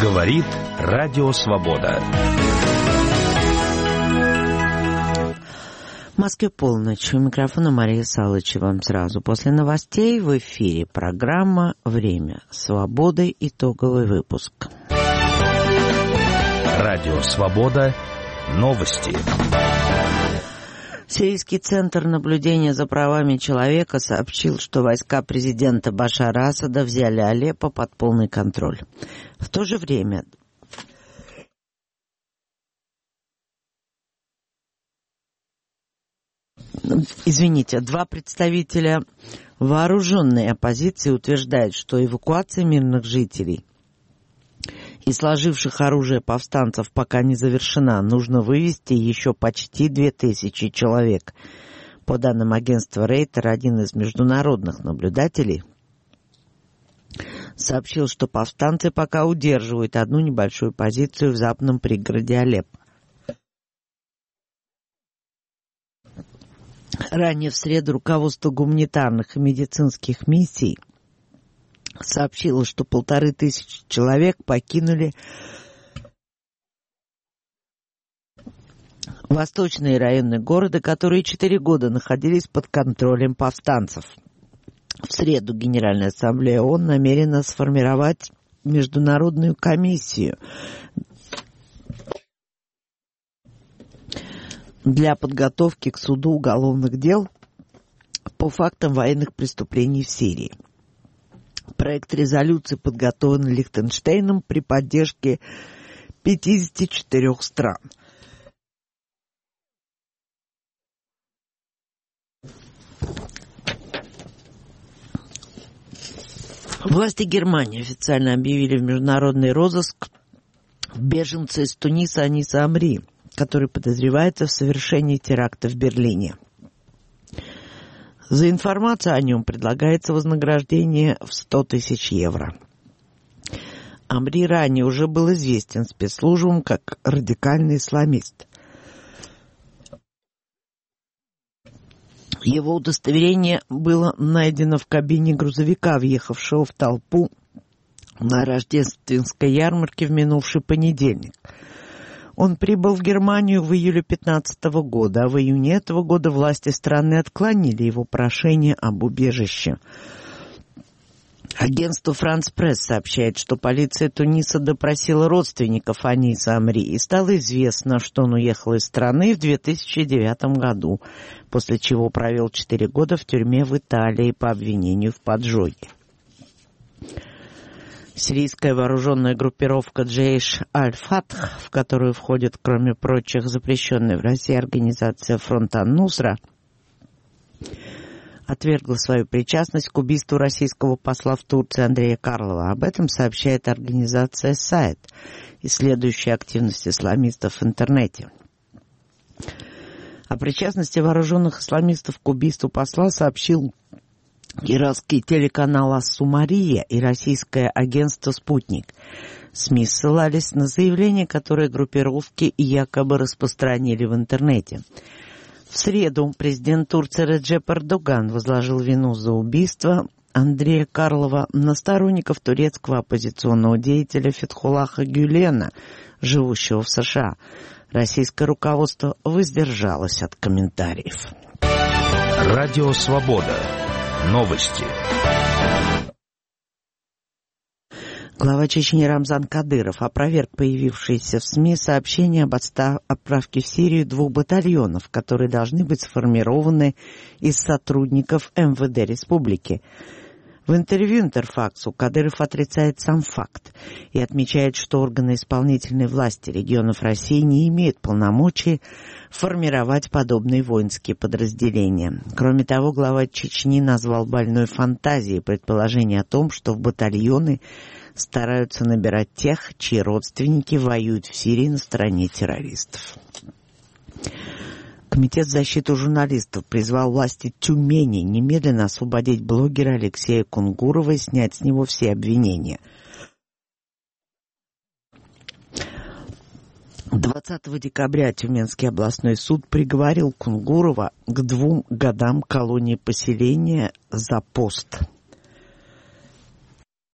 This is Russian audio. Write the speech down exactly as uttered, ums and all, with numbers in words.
Говорит Радио Свобода. В Москве полночь. У микрофона Мария Салычева. Сразу после новостей в эфире программа «Время свободы». Итоговый выпуск. Радио Свобода. Новости. Сирийский центр наблюдения за правами человека сообщил, что войска президента Башара Асада взяли Алеппо под полный контроль. В то же время Извините, два представителя вооруженной оппозиции утверждают, что эвакуация мирных жителей и сложивших оружие повстанцев пока не завершена. Нужно вывести еще почти две тысячи человек. По данным агентства Рейтер, один из международных наблюдателей сообщил, что повстанцы пока удерживают одну небольшую позицию в западном пригороде Алеппо. Ранее в среду руководство гуманитарных и медицинских миссий сообщило, что полторы тысячи человек покинули восточные районы города, которые четыре года находились под контролем повстанцев. В среду Генеральная ассамблея ООН намерена сформировать международную комиссию для подготовки к суду уголовных дел по фактам военных преступлений в Сирии. Проект резолюции подготовлен Лихтенштейном при поддержке пятидесяти четырёх стран. Власти Германии официально объявили в международный розыск беженца из Туниса Аниса Амри, который подозревается в совершении теракта в Берлине. За информацию о нем предлагается вознаграждение в сто тысяч евро. Амри ранее уже был известен спецслужбам как радикальный исламист. Его удостоверение было найдено в кабине грузовика, въехавшего в толпу на рождественской ярмарке в минувший понедельник. Он прибыл в Германию в июле две тысячи пятнадцатого года, а в июне этого года власти страны отклонили его прошение об убежище. Агентство «Франс Пресс» сообщает, что полиция Туниса допросила родственников Аниса Амри, и стало известно, что он уехал из страны в две тысячи девятом году, после чего провел четыре года в тюрьме в Италии по обвинению в поджоге. Сирийская вооруженная группировка Джейш Аль-Фатх, в которую входит, кроме прочих, запрещенная в России организация Фронт ан-Нусра, отвергла свою причастность к убийству российского посла в Турции Андрея Карлова. Об этом сообщает организация «Сайт», исследующая активность исламистов в интернете. О причастности вооруженных исламистов к убийству посла сообщил иракский телеканал «Ас-Сумария» и российское агентство «Спутник». СМИ ссылались на заявления, которые группировки якобы распространили в интернете. В среду президент Турции Реджеп Эрдоган возложил вину за убийство Андрея Карлова на сторонников турецкого оппозиционного деятеля Фетхуллаха Гюлена, живущего в США. Российское руководство воздержалось от комментариев. Радио Свобода. Новости. Глава Чечни Рамзан Кадыров опроверг появившиеся в СМИ сообщения об отправке в Сирию двух батальонов, которые должны быть сформированы из сотрудников эм вэ дэ республики. В интервью Интерфаксу Кадыров отрицает сам факт и отмечает, что органы исполнительной власти регионов России не имеют полномочий формировать подобные воинские подразделения. Кроме того, глава Чечни назвал больной фантазией предположение о том, что в батальоны стараются набирать тех, чьи родственники воюют в Сирии на стороне террористов. Комитет защиты журналистов призвал власти Тюмени немедленно освободить блогера Алексея Кунгурова и снять с него все обвинения. двадцатого декабря Тюменский областной суд приговорил Кунгурова к двум годам колонии поселения за пост.